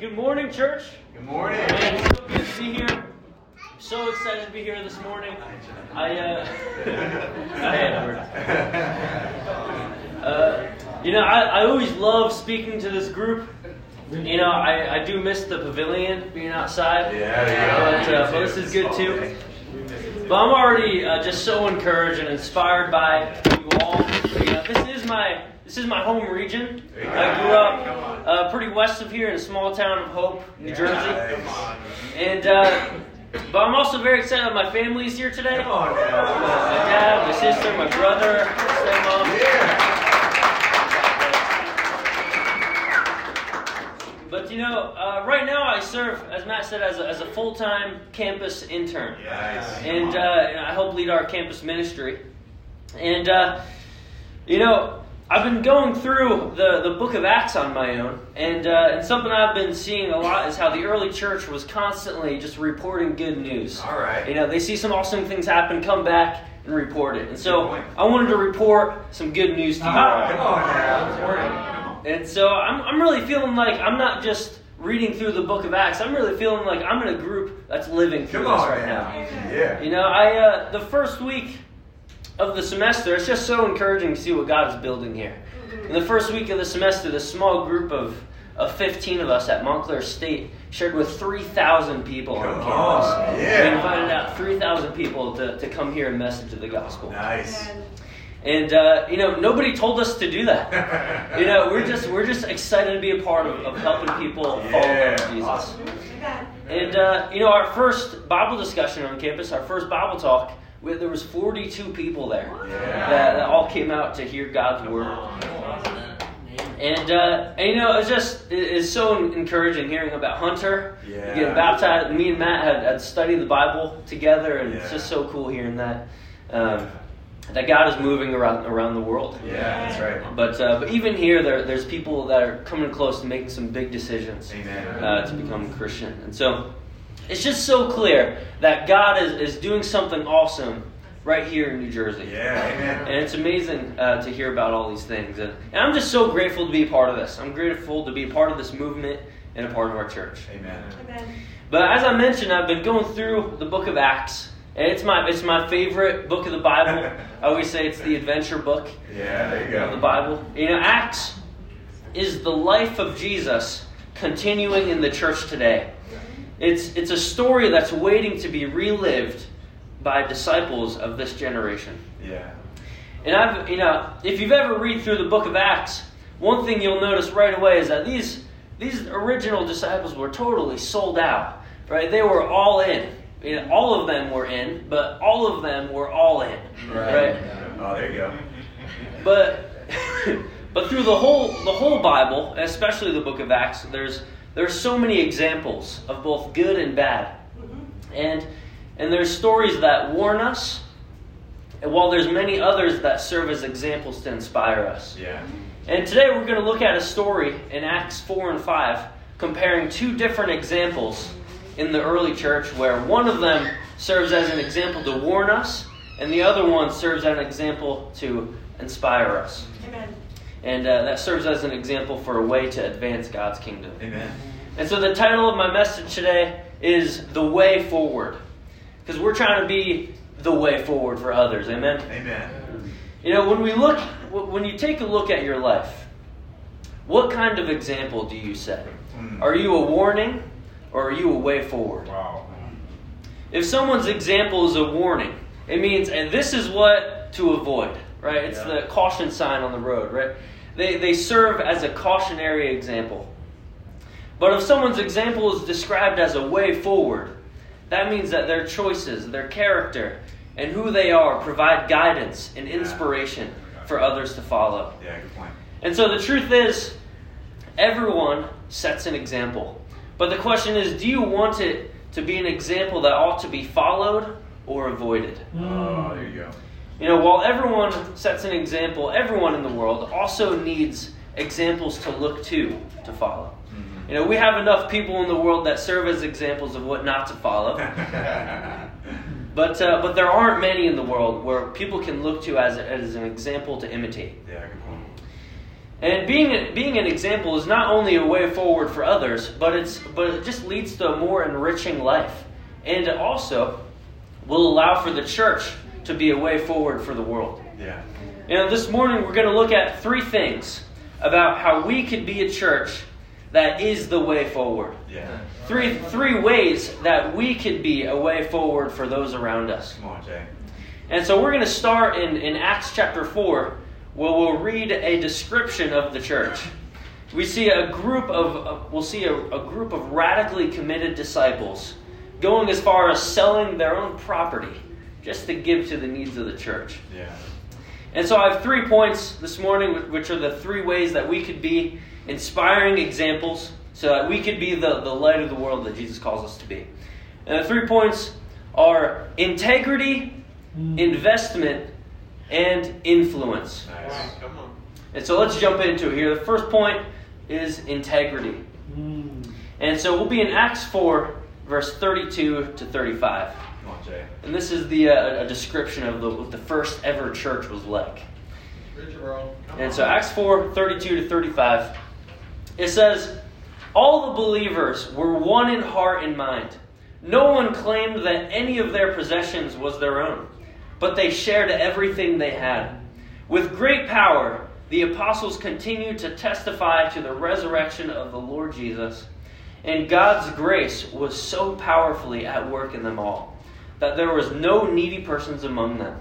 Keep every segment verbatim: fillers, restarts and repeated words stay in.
Good morning, church. Good morning. Man, it's so good to be here. I'm so excited to be here this morning. I, uh, I Edward. Uh, you know, I, I always love speaking to this group. You know, I, I do miss the pavilion, being outside. Yeah, yeah. But, uh, but this is good too. But I'm already uh, just so encouraged and inspired by you all. You know, this is my this is my home region. I grew up uh, pretty west of here in a small town of Hope, New Jersey. And uh, but I'm also very excited that my family's here today. Come on now. Uh, my dad, my sister, my brother, my stepmom. But you know, uh, right now I serve, as Matt said, as a, as a full-time campus intern. Yes. And uh, I help lead our campus ministry. And, uh, you know, I've been going through the, the book of Acts on my own. And, uh, and something I've been seeing a lot is how the early church was constantly just reporting good news. All right. You know, they see some awesome things happen, come back and report it. And so I wanted to report some good news to you all. Come on now. And so I'm I'm really feeling like I'm not just reading through the book of Acts. I'm really feeling like I'm in a group that's living through Come this on right now. now. Yeah. You know, I uh, the first week of the semester, it's just so encouraging to see what God is building here. In the first week of the semester, this small group of, of fifteen of us at Montclair State shared with three thousand people Come on campus. on, yeah. We invited out three thousand people to, to come here and message of the gospel. Nice. And uh, you know, nobody told us to do that. You know, we're just we're just excited to be a part of, of helping people follow Yeah, Jesus. awesome. And uh, you know, our first Bible discussion on campus, our first Bible talk, we, there was forty-two people there Yeah. that, that all came out to hear God's word. And, uh, and you know, it's just it, it's so encouraging hearing about Hunter Yeah. getting baptized. Me and Matt had, had studied the Bible together, and it's Yeah. just so cool hearing that. Um, that God is moving around around the world. Yeah, that's right. But uh, but even here, there there's people that are coming close to making some big decisions Amen. uh, to become a Christian. And so it's just so clear that God is, is doing something awesome right here in New Jersey. Yeah, amen. And it's amazing uh, to hear about all these things. And, and I'm just so grateful to be a part of this. I'm grateful to be a part of this movement and a part of our church. Amen. But as I mentioned, I've been going through the book of Acts. And it's my it's my favorite book of the Bible. I always say it's the adventure book Yeah, there you of the go. Bible. You know, Acts is the life of Jesus continuing in the church today. It's it's a story that's waiting to be relived by disciples of this generation. Yeah. And I've you know, if you've ever read through the book of Acts, one thing you'll notice right away is that these these original disciples were totally sold out. Right? They were all in. You know, all of them were in, but all of them were all in. Right? Oh, there you go. But but through the whole the whole Bible, especially the book of Acts, there's there's so many examples of both good and bad. And and there's stories that warn us, and while there's many others that serve as examples to inspire us. Yeah. And today we're going to look at a story in Acts four and five, comparing two different examples in the early church, where one of them serves as an example to warn us, and the other one serves as an example to inspire us. Amen. And uh, that serves as an example for a way to advance God's kingdom. Amen. And so the title of my message today is The Way Forward. Because we're trying to be the way forward for others. Amen? Amen. You know, when we look, when you take a look at your life, what kind of example do you set? Mm. Are you a warning, or are you a way forward? Wow. If someone's example is a warning, it means, and this is what to avoid, right? It's Yeah. the caution sign on the road, right? They they serve as a cautionary example. But if someone's example is described as a way forward, that means that their choices, their character, and who they are provide guidance and inspiration for others to follow. Yeah, good point. And so the truth is, everyone sets an example. But the question is, do you want it to be an example that ought to be followed or avoided? Oh, there you go. You know, while everyone sets an example, everyone in the world also needs examples to look to, to follow. Mm-hmm. You know, we have enough people in the world that serve as examples of what not to follow. But uh, but there aren't many in the world where people can look to as, as an example to imitate. Yeah, good point. And being being an example is not only a way forward for others, but it's but it just leads to a more enriching life. And it also will allow for the church to be a way forward for the world. Yeah. You know, this morning we're going to look at three things about how we could be a church that is the way forward. Yeah. Three three ways that we could be a way forward for those around us. Come on, Jay. And so we're going to start in, in Acts chapter four, where we'll read a description of the church. We see a group of, of we'll see a, a group of radically committed disciples going as far as selling their own property just to give to the needs of the church. Yeah. And so I have three points this morning, which are the three ways that we could be inspiring examples so that we could be the, the light of the world that Jesus calls us to be. And the three points are integrity, investment, and influence. Nice. Come on. And so let's jump into it here. The first point is integrity. And so we'll be in Acts four, verse thirty-two to thirty-five. Come on, Jay. And this is the uh, a description of the, what the first ever church was like. Richard Earl. Come And on. so Acts four, thirty-two to thirty-five, it says, all the believers were one in heart and mind. No one claimed that any of their possessions was their own, but they shared everything they had. With great power, the apostles continued to testify to the resurrection of the Lord Jesus, and God's grace was so powerfully at work in them all, that there was no needy persons among them.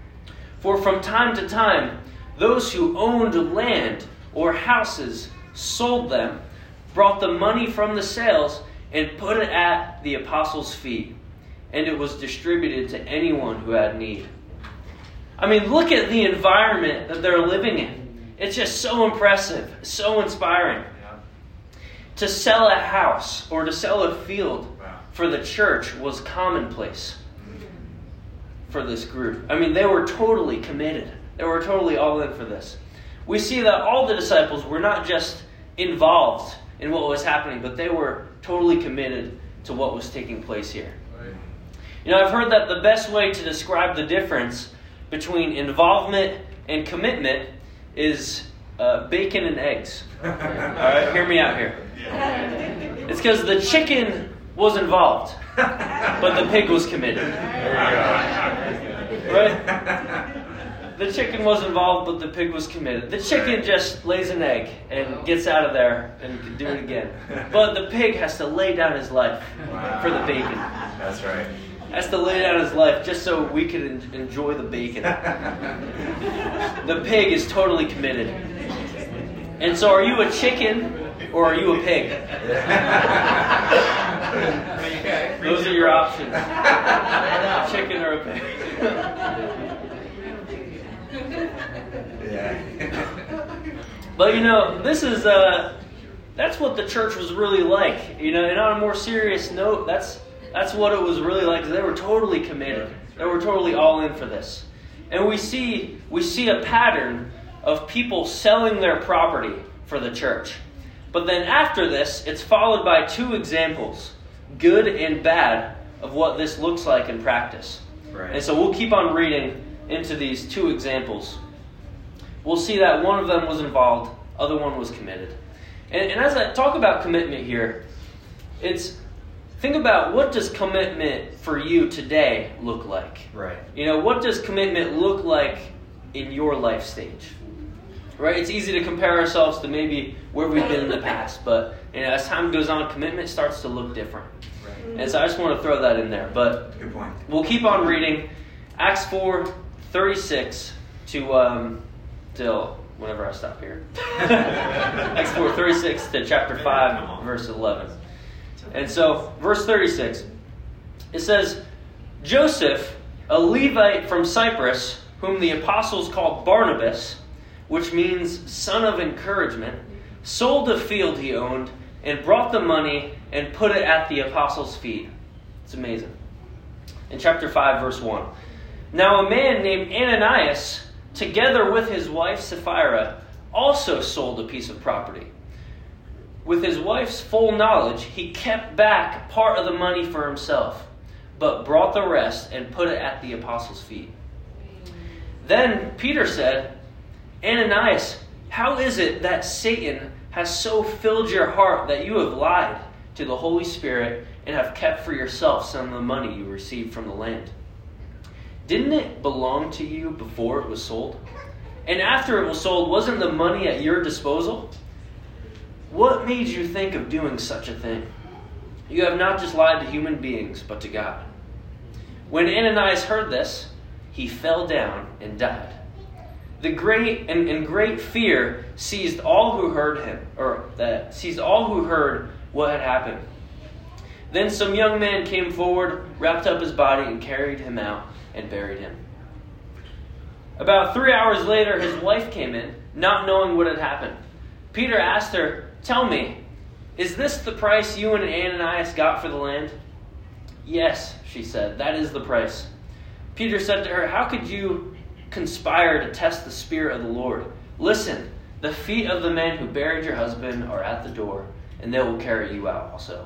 For from time to time, those who owned land or houses sold them, brought the money from the sales, and put it at the apostles' feet, and it was distributed to anyone who had need. I mean, look at the environment that they're living in. It's just so impressive, so inspiring. Yeah. To sell a house or to sell a field Wow. for the church was commonplace for this group. I mean, they were totally committed. They were totally all in for this. We see that all the disciples were not just involved in what was happening, but they were totally committed to what was taking place here. Right. You know, I've heard that the best way to describe the difference between involvement and commitment is uh, bacon and eggs. All right, hear me out here. It's because the chicken was involved, but the pig was committed. Right? The chicken was involved, but the pig was committed. The chicken just lays an egg and gets out of there and can do it again. But the pig has to lay down his life for the bacon. That's right. Has to lay down his life just so we can en- enjoy the bacon. The pig is totally committed. And so are you a chicken or are you a pig? Those are your options. Chicken or a pig. Yeah. But you know, this is uh that's what the church was really like. You know, and on a more serious note, that's that's what it was really like. They were totally committed. They were totally all in for this. And we see we see a pattern of people selling their property for the church. But then after this, it's followed by two examples, good and bad, of what this looks like in practice. Right. And so we'll keep on reading into these two examples. We'll see that one of them was involved, other one was committed. And, and as I talk about commitment here, it's think about, what does commitment for you today look like? Right. You know, what does commitment look like in your life stage? Right? It's easy to compare ourselves to maybe where we've been in the past, but you know, as time goes on, commitment starts to look different. Right. And so I just want to throw that in there. But Good point. we'll keep on reading Acts four thirty-six to um till whenever I stop here. Acts four thirty-six to chapter five, verse eleven. And so, verse thirty-six, it says, Joseph, a Levite from Cyprus, whom the apostles called Barnabas, which means son of encouragement, sold a field he owned and brought the money and put it at the apostles' feet. It's amazing. In chapter five, verse one. Now a man named Ananias, together with his wife Sapphira, also sold a piece of property. With his wife's full knowledge, he kept back part of the money for himself, but brought the rest and put it at the apostles' feet. Then Peter said, Ananias, How is it that Satan has so filled your heart that you have lied to the Holy Spirit and have kept for yourself some of the money you received from the land? Didn't it belong to you before it was sold? And after it was sold, wasn't the money at your disposal? What made you think of doing such a thing? You have not just lied to human beings, but to God." When Ananias heard this, he fell down and died. The great and, and great fear seized all who heard him, or that seized all who heard what had happened. Then some young men came forward, wrapped up his body, and carried him out and buried him. About three hours later, his wife came in, not knowing what had happened. Peter asked her, "Tell me, is this the price you and Ananias got for the land?" "Yes," she said, "that is the price." Peter said to her, "How could you conspire to test the Spirit of the Lord? Listen, the feet of the men who buried your husband are at the door, and they will carry you out also."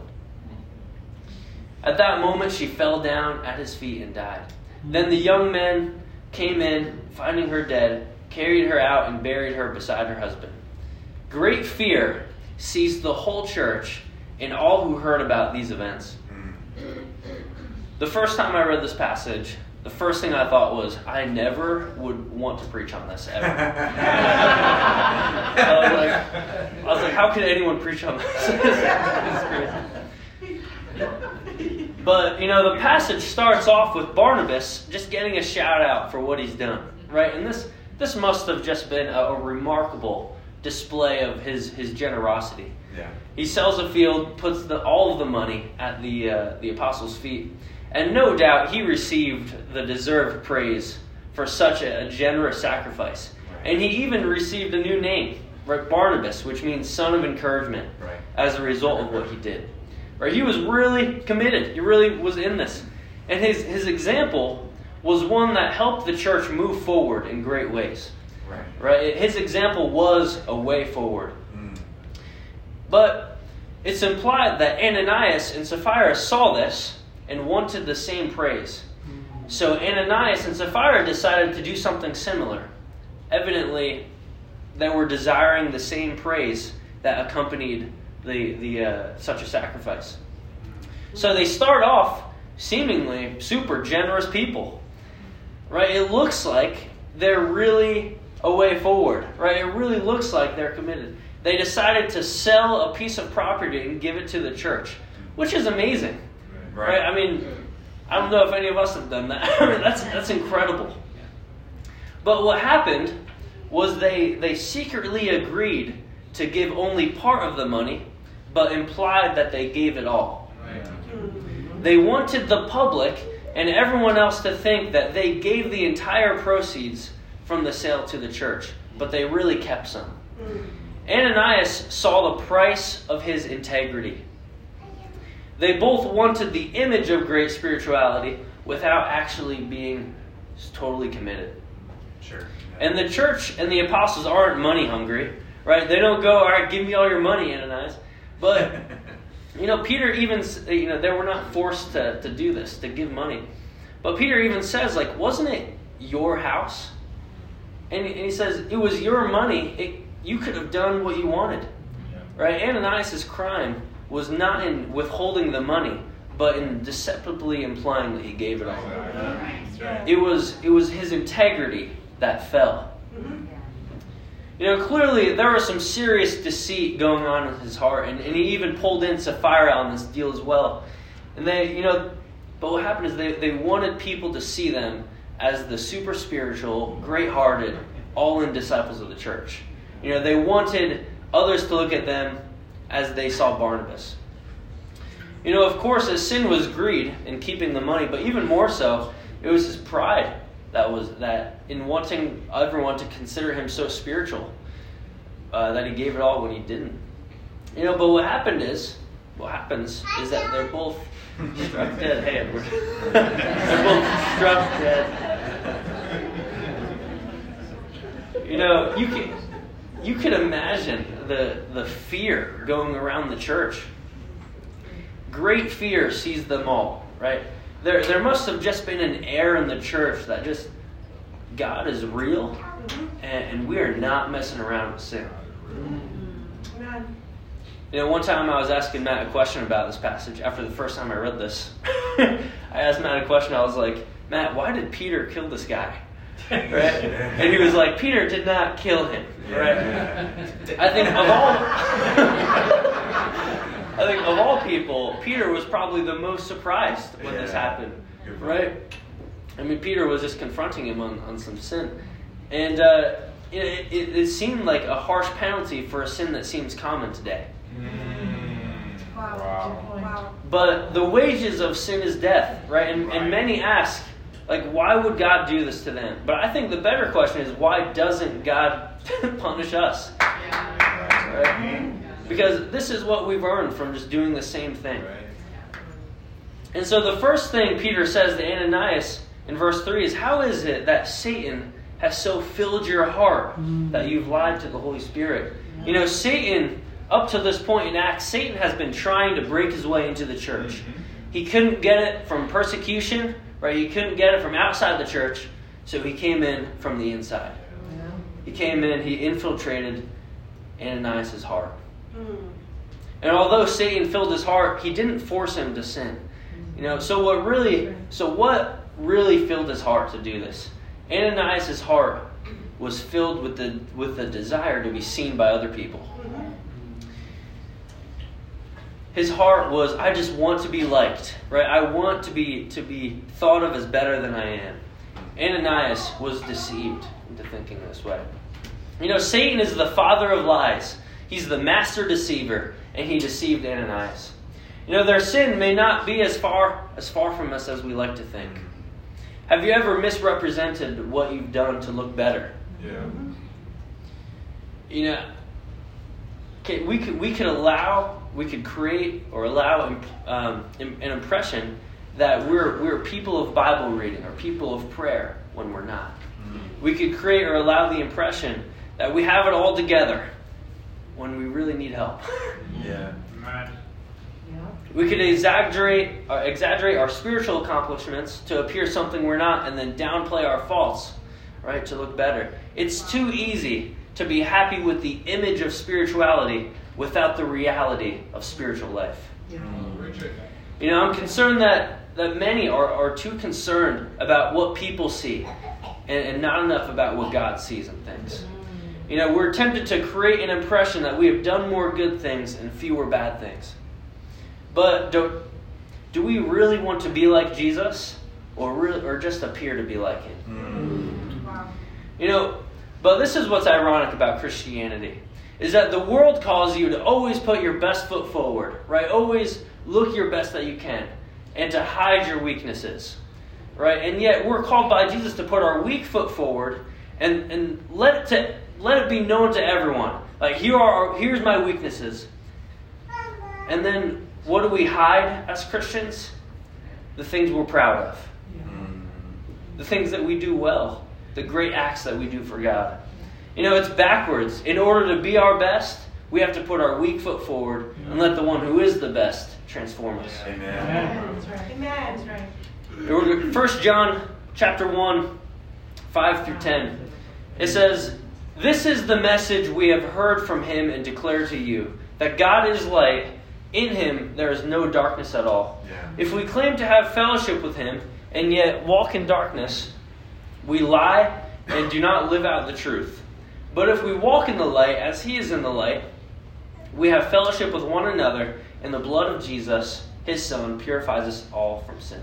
At that moment, she fell down at his feet and died. Then the young men came in, finding her dead, carried her out and buried her beside her husband. Great fear seized the whole church and all who heard about these events. The first time I read this passage, the first thing I thought was, I never would want to preach on this ever. I, was like, I was like, how could anyone preach on this? It's crazy. But, you know, the passage starts off with Barnabas just getting a shout out for what he's done, right? And this this must have just been a, a remarkable display of his, his generosity. Yeah. He sells a field, puts the, all of the money at the uh, the apostles' feet, and no doubt he received the deserved praise for such a, a generous sacrifice. Right. And he even received a new name, right? Barnabas, which means son of encouragement, Right. as a result of what he did. Right? He was really committed. He really was in this. And his, his example was one that helped the church move forward in great ways. Right. Right? His example was a way forward. Mm. But it's implied that Ananias and Sapphira saw this and wanted the same praise. So Ananias and Sapphira decided to do something similar. Evidently, they were desiring the same praise that accompanied the the uh, such a sacrifice. So they start off seemingly super generous people. Right? It looks like they're really a way forward. Right? It really looks like they're committed. They decided to sell a piece of property and give it to the church, which is amazing. Right? I mean, I don't know if any of us have done that. I mean, that's that's incredible. But what happened was they they secretly agreed to give only part of the money, but implied that they gave it all. They wanted the public and everyone else to think that they gave the entire proceeds from the sale to the church, but they really kept some. Ananias saw the price of his integrity. They both wanted the image of great spirituality without actually being totally committed. Sure. And the church and the apostles aren't money hungry, right? They don't go, all right, give me all your money, Ananias. But, you know, Peter even, you know, they were not forced to, to do this, to give money. But Peter even says, like, wasn't it your house? And, and he says, it was your money. It, you could have done what you wanted, right? Ananias' crime was not in withholding the money, but in deceptively implying that he gave it all. It was, it was his integrity that fell. You know, clearly there was some serious deceit going on in his heart, and, and he even pulled in Sapphira on this deal as well. And they, you know, but what happened is they, they wanted people to see them as the super spiritual, great-hearted, all-in disciples of the church. You know, they wanted others to look at them as they saw Barnabas. You know, of course, his sin was greed in keeping the money, but even more so, it was his pride that was that in wanting everyone to consider him so spiritual uh, that he gave it all when he didn't. You know, but what happened is, what happens is that they're both struck dead. Hey, Edward. They're both struck dead. You know, you can you can imagine the the fear going around the church. Great fear seized them all, right? There there must have just been an air in the church that just, God is real? And, and we are not messing around with sin. Amen. You know, one time I was asking Matt a question about this passage after the first time I read this. I asked Matt a question. I was like, Matt, why did Peter kill this guy? Right? And he was like, Peter did not kill him. Right? I think of all I think of all people, Peter was probably the most surprised when this happened. Right? I mean, Peter was just confronting him on, on some sin. And uh, it, it, it seemed like a harsh penalty for a sin that seems common today. Mm. Wow. Wow. Wow. But the wages of sin is death, right? And, Right. and many ask, like, why would God do this to them? But I think the better question is, why doesn't God punish us? Right? Because this is what we've earned from just doing the same thing. And so the first thing Peter says to Ananias in verse three is, how is it that Satan has so filled your heart that you've lied to the Holy Spirit? You know, Satan, up to this point in Acts, Satan has been trying to break his way into the church. He couldn't get it from persecution, right? He couldn't get it from outside the church, so he came in from the inside. He came in, he infiltrated Ananias' heart. And although Satan filled his heart, he didn't force him to sin. You know, so what really, so what really filled his heart to do this? Ananias' heart was filled with the with the desire to be seen by other people. His heart was, I just want to be liked, right? I want to be to be thought of as better than I am. Ananias was deceived into thinking this way. You know, Satan is the father of lies. He's the master deceiver, and he deceived Ananias. You know, their sin may not be as far as far from us as we like to think. Have you ever misrepresented what you've done to look better? Yeah. You know, okay, we could we could allow, we could create or allow um, an impression that we're we're people of Bible reading or people of prayer when we're not. Mm-hmm. We could create or allow the impression that we have it all together when we really need help. Yeah. We could exaggerate uh, exaggerate our spiritual accomplishments to appear something we're not, and then downplay our faults, right, to look better. It's too easy to be happy with the image of spirituality without the reality of spiritual life. Yeah. You know, I'm concerned that, that many are, are too concerned about what people see and, and not enough about what God sees in things. You know, we're tempted to create an impression that we have done more good things and fewer bad things. But do, do we really want to be like Jesus, or really, or just appear to be like him? Mm. Wow. You know, but this is what's ironic about Christianity, is that the world calls you to always put your best foot forward, right? Always look your best that you can, and to hide your weaknesses, right? And yet we're called by Jesus to put our weak foot forward and, and let it to, let it be known to everyone. Like, here are our, here's my weaknesses. And then what do we hide as Christians? The things we're proud of. The things that we do well. The great acts that we do for God. You know, it's backwards. In order to be our best, we have to put our weak foot forward and let the one who is the best transform us. Amen. That's right. Amen. That's right. First John chapter one, five through ten. It says, "This is the message we have heard from him and declare to you, that God is light. In him there is no darkness at all. Yeah. If we claim to have fellowship with him and yet walk in darkness, we lie and do not live out the truth. But if we walk in the light as he is in the light, we have fellowship with one another, and the blood of Jesus, his Son, purifies us all from sin.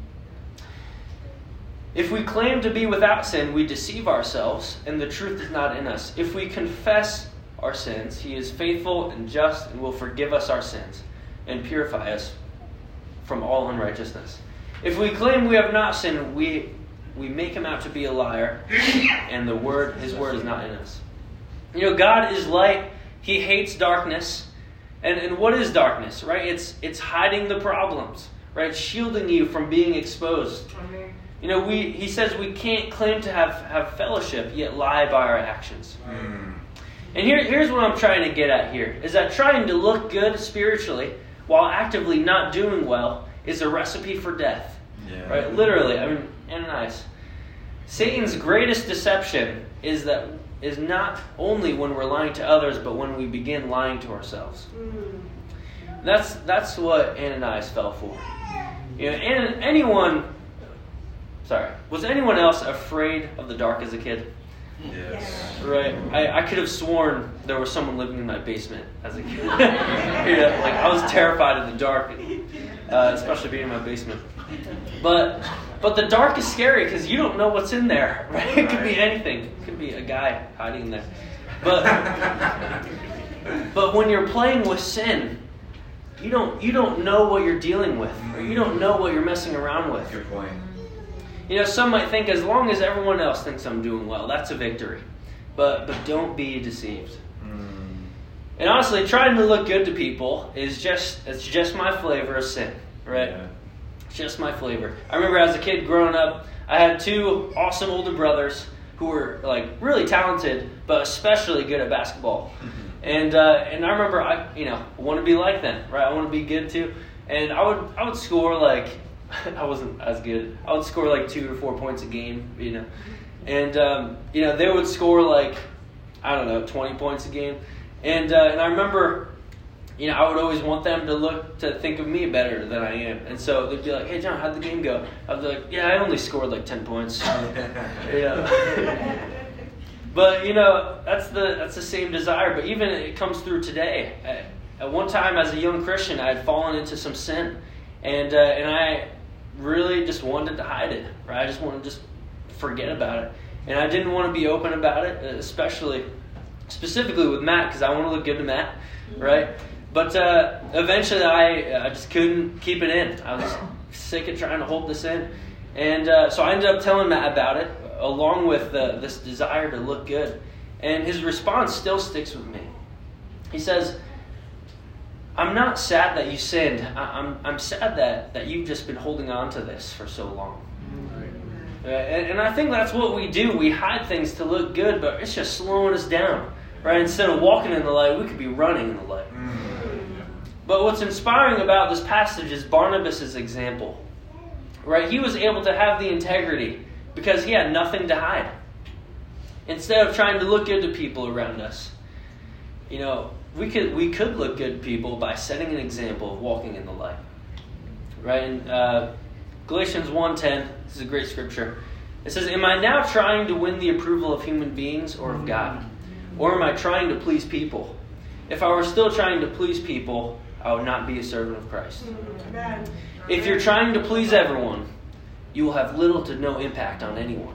If we claim to be without sin, we deceive ourselves, and the truth is not in us. If we confess our sins, he is faithful and just and will forgive us our sins and purify us from all unrighteousness. If we claim we have not sinned, we we make him out to be a liar, and the word his word is not in us." You know, God is light. He hates darkness. And and what is darkness, right? It's it's hiding the problems, right? Shielding you from being exposed. You know, we he says we can't claim to have, have fellowship, yet lie by our actions. Mm. And here, here's what I'm trying to get at here, is that trying to look good spiritually while actively not doing well is a recipe for death. Yeah. Right? Literally, I mean, Ananias. Satan's greatest deception is that is not only when we're lying to others, but when we begin lying to ourselves. Mm. That's that's what Ananias fell for. You know, and anyone, sorry, was anyone else afraid of the dark as a kid? Yes. Right. I, I could have sworn there was someone living in my basement as a kid. Yeah, like I was terrified of the dark, uh, especially being in my basement. But but the dark is scary because you don't know what's in there. Right? It could be anything. It could be a guy hiding in there. But but when you're playing with sin, you don't you don't know what you're dealing with, or you don't know what you're messing around with. Good point. You know, some might think as long as everyone else thinks I'm doing well, that's a victory. But but don't be deceived. Mm. And honestly, trying to look good to people is just it's just my flavor of sin, right? Yeah. It's just my flavor. I remember as a kid growing up, I had two awesome older brothers who were like really talented, but especially good at basketball. And uh, and I remember I you know want to be like them, right? I want to be good too. And I would I would score like I wasn't as good. I would score like two or four points a game, you know. And, um, you know, they would score like, I don't know, twenty points a game. And uh, and I remember, you know, I would always want them to look, to think of me better than I am. And so they'd be like, hey, John, how'd the game go? I'd be like, yeah, I only scored like ten points. You know. But, you know, that's the that's the same desire. But even it comes through today. At, at one time as a young Christian, I had fallen into some sin. And uh, and I really just wanted to hide it, right? I just wanted to just forget about it. And I didn't want to be open about it, especially, specifically with Matt, because I want to look good to Matt, right? But uh, eventually I, I just couldn't keep it in. I was sick of trying to hold this in. And uh, so I ended up telling Matt about it, along with uh, this desire to look good. And his response still sticks with me. He says, I'm not sad that you sinned. I, I'm I'm sad that, that you've just been holding on to this for so long. Uh, and, and I think that's what we do. We hide things to look good, but it's just slowing us down. Right? Instead of walking in the light, we could be running in the light. But what's inspiring about this passage is Barnabas' example. Right? He was able to have the integrity because he had nothing to hide. Instead of trying to look good to people around us. You know, We could we could look good to people by setting an example of walking in the light, right? In uh, Galatians one ten, this is a great scripture. It says, "Am I now trying to win the approval of human beings or of God, or am I trying to please people? If I were still trying to please people, I would not be a servant of Christ. Amen. If you're trying to please everyone, you will have little to no impact on anyone."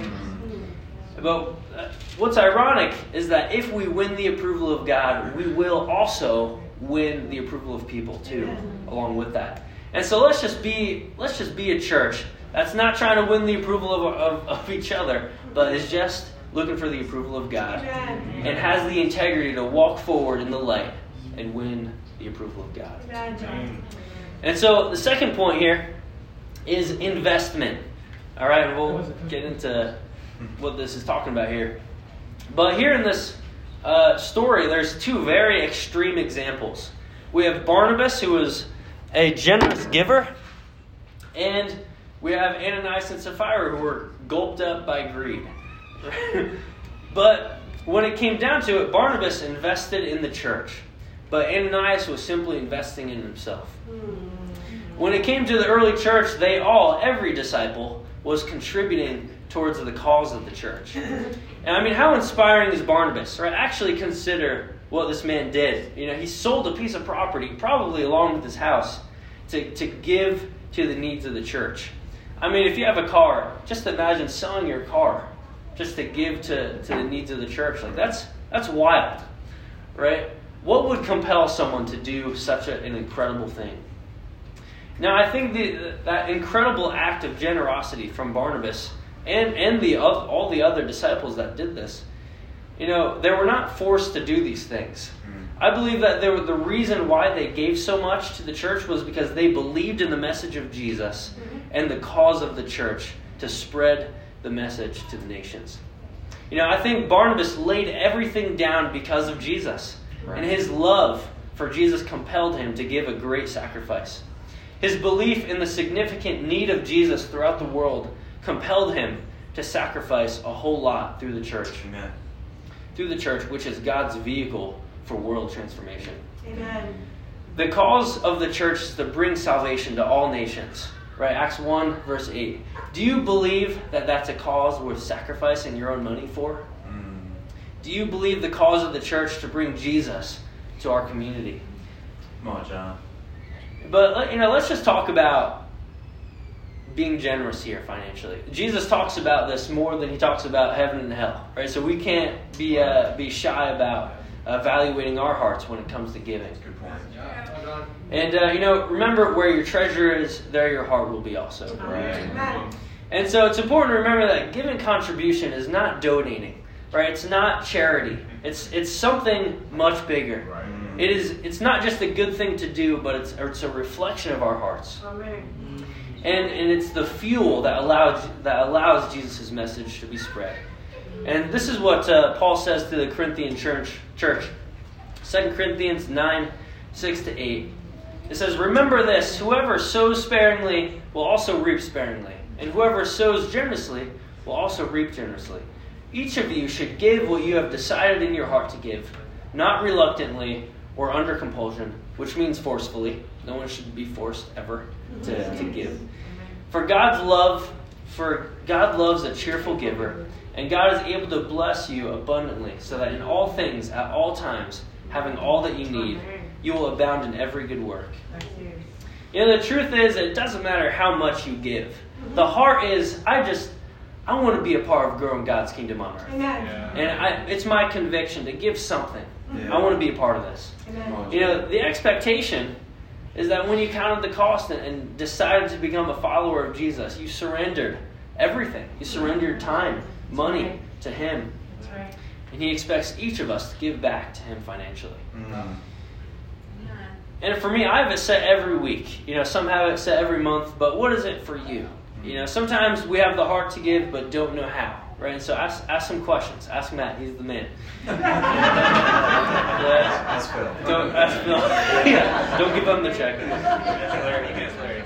But what's ironic is that if we win the approval of God, we will also win the approval of people too, along with that. And so let's just be let's just be a church that's not trying to win the approval of, of, of each other, but is just looking for the approval of God. Amen. And has the integrity to walk forward in the light and win the approval of God. Amen. And so the second point here is investment. All right, and we'll get into what this is talking about here. But here in this uh, story, there's two very extreme examples. We have Barnabas, who was a generous giver, and we have Ananias and Sapphira, who were gulped up by greed. But when it came down to it, Barnabas invested in the church, but Ananias was simply investing in himself. When it came to the early church, they all, every disciple, was contributing towards the cause of the church. And I mean, how inspiring is Barnabas? Right? Actually consider what this man did. You know, he sold a piece of property, probably along with his house, to, to give to the needs of the church. I mean, if you have a car, just imagine selling your car just to give to, to the needs of the church. Like that's that's wild, right? What would compel someone to do such a, an incredible thing? Now, I think the, that incredible act of generosity from Barnabas and, and the all the other disciples that did this, you know, they were not forced to do these things. I believe that they were, the reason why they gave so much to the church was because they believed in the message of Jesus and the cause of the church to spread the message to the nations. You know, I think Barnabas laid everything down because of Jesus. Right. And his love for Jesus compelled him to give a great sacrifice. His belief in the significant need of Jesus throughout the world compelled him to sacrifice a whole lot through the church. Amen. Through the church, which is God's vehicle for world transformation. Amen. The cause of the church is to bring salvation to all nations. Right? Acts one, verse eight. Do you believe that that's a cause worth sacrificing your own money for? Mm. Do you believe the cause of the church to bring Jesus to our community? Come on, John. But, you know, let's just talk about being generous here financially. Jesus talks about this more than he talks about heaven and hell, right? So we can't be uh, be shy about evaluating our hearts when it comes to giving. Good point. Yeah, well done. And, uh, you know, remember where your treasure is, there your heart will be also. Right. Amen. And so it's important to remember that giving contribution is not donating, right? It's not charity. It's it's something much bigger. Right. Mm. It is. It's not just a good thing to do, but it's it's a reflection of our hearts. Amen. And and it's the fuel that allows that allows Jesus' message to be spread. And this is what uh, Paul says to the Corinthian church. Church, Second Corinthians nine, six to eight. It says, "Remember this: whoever sows sparingly will also reap sparingly, and whoever sows generously will also reap generously. Each of you should give what you have decided in your heart to give, not reluctantly or under compulsion," which means forcefully. No one should be forced ever to, to give. For God's love, for God loves a cheerful giver, and God is able to bless you abundantly, so that in all things, at all times, having all that you need, you will abound in every good work. You know, the truth is, it doesn't matter how much you give. The heart is, I just, I want to be a part of growing God's kingdom on earth. Amen. Yeah. And I, it's my conviction to give something. Yeah. I want to be a part of this. Amen. You know, the expectation is that when you counted the cost and, and decided to become a follower of Jesus, you surrendered everything. You surrendered time, money to Him. That's right. And He expects each of us to give back to Him financially. Mm. And for me, I have it set every week. You know, some have it set every month, but what is it for you? You know, sometimes we have the heart to give, but don't know how. Right? And so ask ask some questions. Ask Matt. He's the man. Yeah. That's Phil. Don't ask Phil. Yeah. Don't give him the check. Larry, he gets Larry.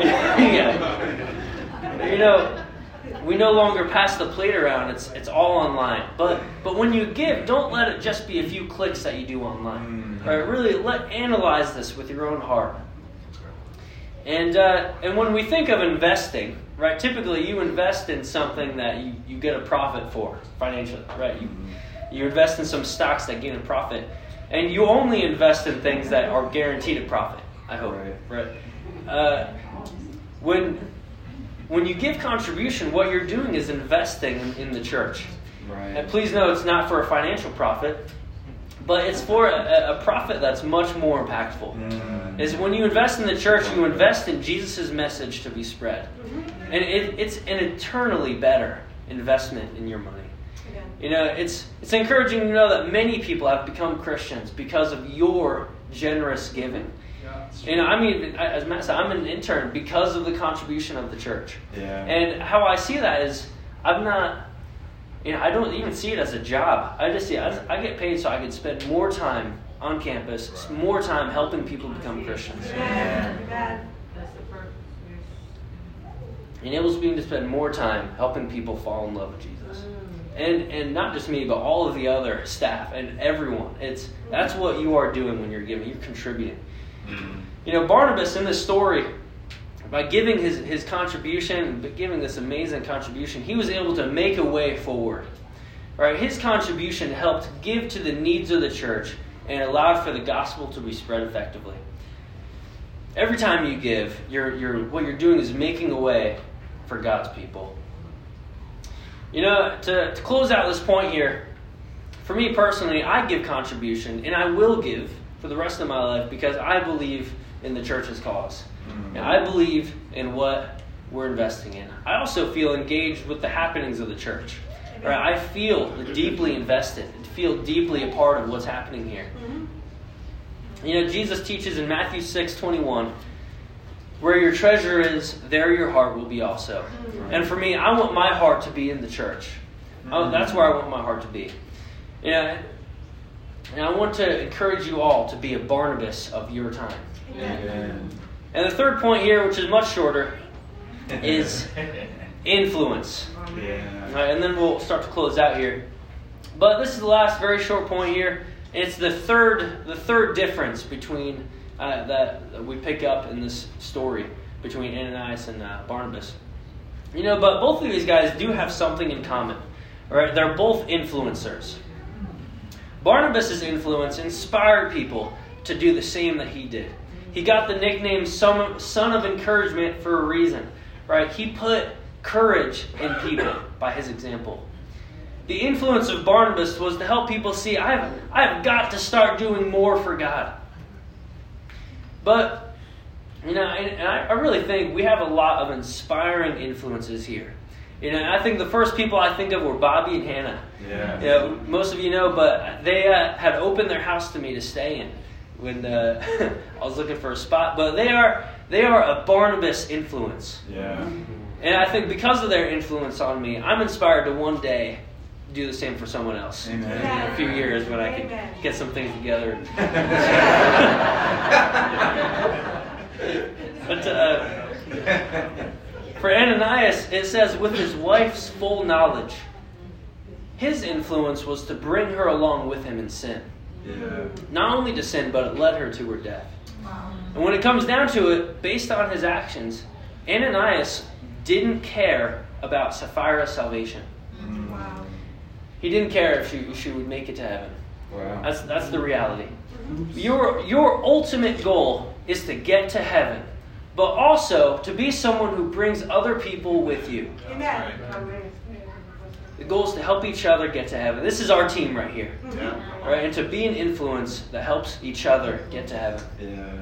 Yeah. You know, we no longer pass the plate around. It's it's all online. But but when you give, don't let it just be a few clicks that you do online. Mm. Right? Really let analyze this with your own heart. And uh, and when we think of investing, right? Typically, you invest in something that you, you get a profit for financially, right? You you invest in some stocks that gain a profit, and you only invest in things that are guaranteed a profit. I hope, Right. right? Uh, when when you give contribution, what you're doing is investing in, in the church. Right. And please know, it's not for a financial profit, but it's for a, a profit that's much more impactful. Mm. Is when you invest in the church, you invest in Jesus' message to be spread. And it, it's an eternally better investment in your money. Amen. You know, it's it's encouraging to know that many people have become Christians because of your generous giving. Yeah. You know, I mean, as Matt said, I'm an intern because of the contribution of the church. Yeah. And how I see that is, I'm not, you know, I don't even see it as a job. I just see it as, I get paid so I can spend more time on campus, more time helping people become Christians. Amen. Amen. Enables me to spend more time helping people fall in love with Jesus. And and not just me, but all of the other staff and everyone. It's that's what you are doing when you're giving. You're contributing. Mm. You know, Barnabas in this story, by giving his, his contribution, but giving this amazing contribution, he was able to make a way forward. Right? His contribution helped give to the needs of the church and allowed for the gospel to be spread effectively. Every time you give, you're you're what you're doing is making a way for God's people. You know, to, to close out this point here, for me personally, I give contribution, and I will give for the rest of my life because I believe in the church's cause. Mm. And I believe in what we're investing in. I also feel engaged with the happenings of the church. Right? I feel deeply invested and feel deeply a part of what's happening here. Mm-hmm. You know, Jesus teaches in Matthew six twenty-one, where your treasure is, there your heart will be also. And for me, I want my heart to be in the church. Oh, that's where I want my heart to be. You know, and I want to encourage you all to be a Barnabas of your time. Amen. And the third point here, which is much shorter, is influence. Yeah. All right, and then we'll start to close out here. But this is the last very short point here. And it's the third, the third difference between uh, that, that we pick up in this story between Ananias and uh, Barnabas. You know, but both of these guys do have something in common. All right, they're both influencers. Barnabas' influence inspired people to do the same that he did. He got the nickname son of, son of encouragement for a reason. Right? He put courage in people by his example. The influence of Barnabas was to help people see, I've, I've got to start doing more for God. But, you know, and, and I, I really think we have a lot of inspiring influences here. You know, I think the first people I think of were Bobby and Hannah. Yeah. You know, most of you know, but they uh, had opened their house to me to stay in when uh, I was looking for a spot. But they are they are a Barnabas influence. Yeah. And I think because of their influence on me, I'm inspired to one day do the same for someone else. Amen. In a few years when I can Amen. get some things together. But uh, for Ananias, it says, with his wife's full knowledge, his influence was to bring her along with him in sin. Yeah. Not only to sin, but it led her to her death. And when it comes down to it, based on his actions, Ananias didn't care about Sapphira's salvation. Wow. He didn't care if she, she would make it to heaven. Wow. That's that's the reality. Your your ultimate goal is to get to heaven, but also to be someone who brings other people with you. Amen. Amen. The goal is to help each other get to heaven. This is our team right here. Yeah. All right, and to be an influence that helps each other get to heaven. Yeah.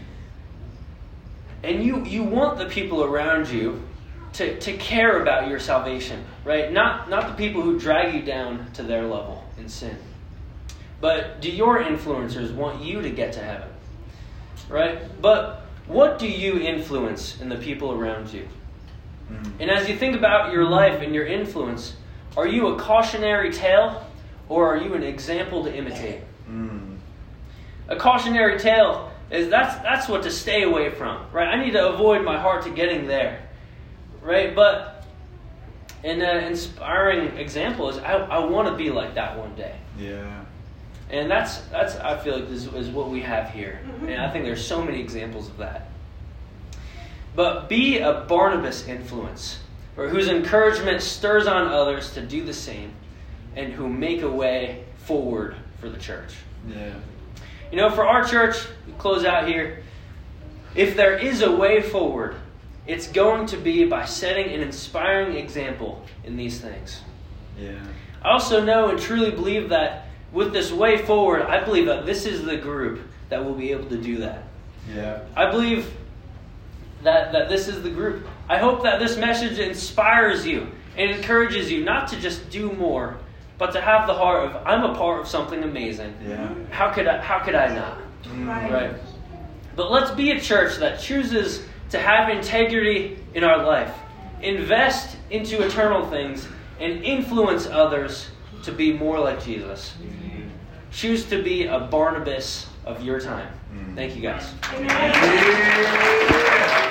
And you, you want the people around you to, to care about your salvation, right? Not not the people who drag you down to their level in sin. But do your influencers want you to get to heaven? Right? But what do you influence in the people around you? Mm. And as you think about your life and your influence, are you a cautionary tale or are you an example to imitate? Mm. A cautionary tale is that's that's what to stay away from, right? I need to avoid my heart to getting there, right? But an uh, inspiring example is I, I want to be like that one day. Yeah. And that's, that's I feel like this is what we have here. And I think there's so many examples of that. But be a Barnabas influence, or whose encouragement stirs on others to do the same, and who make a way forward for the church. Yeah. You know, for our church, we close out here, if there is a way forward, it's going to be by setting an inspiring example in these things. Yeah. I also know and truly believe that with this way forward, I believe that this is the group that will be able to do that. Yeah. I believe that, that this is the group. I hope that this message inspires you and encourages you not to just do more, but to have the heart of, I'm a part of something amazing. Yeah. How could I, how could I not? Right. Right? But let's be a church that chooses to have integrity in our life, invest into eternal things, and influence others to be more like Jesus. Choose to be a Barnabas of your time. Thank you, guys. Amen.